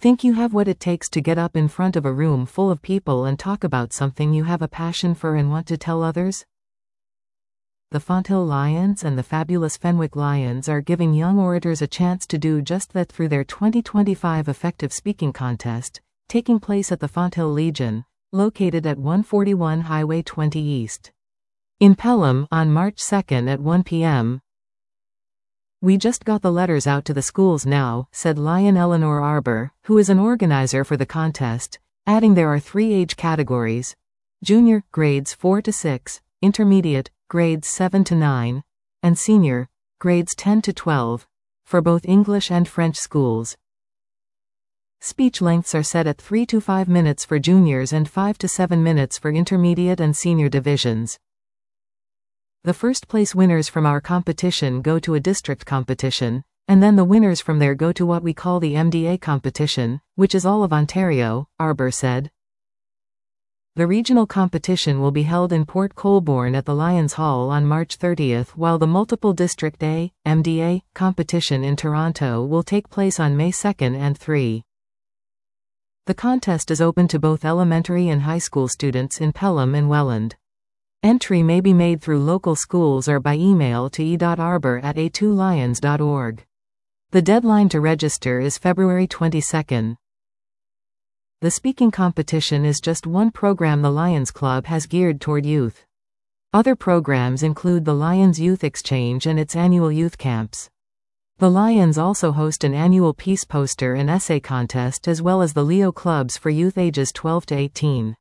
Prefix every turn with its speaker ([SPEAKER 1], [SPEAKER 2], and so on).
[SPEAKER 1] Think you have what it takes to get up in front of a room full of people and talk about something you have a passion for and want to tell others? The Fonthill Lions and the fabulous Fenwick Lions are giving young orators a chance to do just that through their 2025 Effective Speaking Contest, taking place at the Fonthill Legion, located at 141 Highway 20 East. In Pelham, on March 2nd at 1 p.m. "We just got the letters out to the schools now," said Lion Eleanor Arbour, who is an organizer for the contest, adding there are 3 age categories: junior, grades 4 to 6, intermediate, grades 7 to 9, and senior, grades 10 to 12, for both English and French schools. Speech lengths are set at 3 to 5 minutes for juniors and 5 to 7 minutes for intermediate and senior divisions. The first place winners from our competition go to a district competition, and then the winners from there go to what we call the MDA competition, which is all of Ontario, Arbour said. The regional competition will be held in Port Colborne at the Lions Hall on March 30th, while the multiple District A, MDA, competition in Toronto will take place on May 2nd and 3. The contest is open to both elementary and high school students in Pelham and Welland. Entry may be made through local schools or by email to e.arbour@a2lions.org. The deadline to register is February 22nd. The speaking competition is just one program the Lions Club has geared toward youth. Other programs include the Lions Youth Exchange and its annual youth camps. The Lions also host an annual peace poster and essay contest as well as the Leo Clubs for youth ages 12 to 18.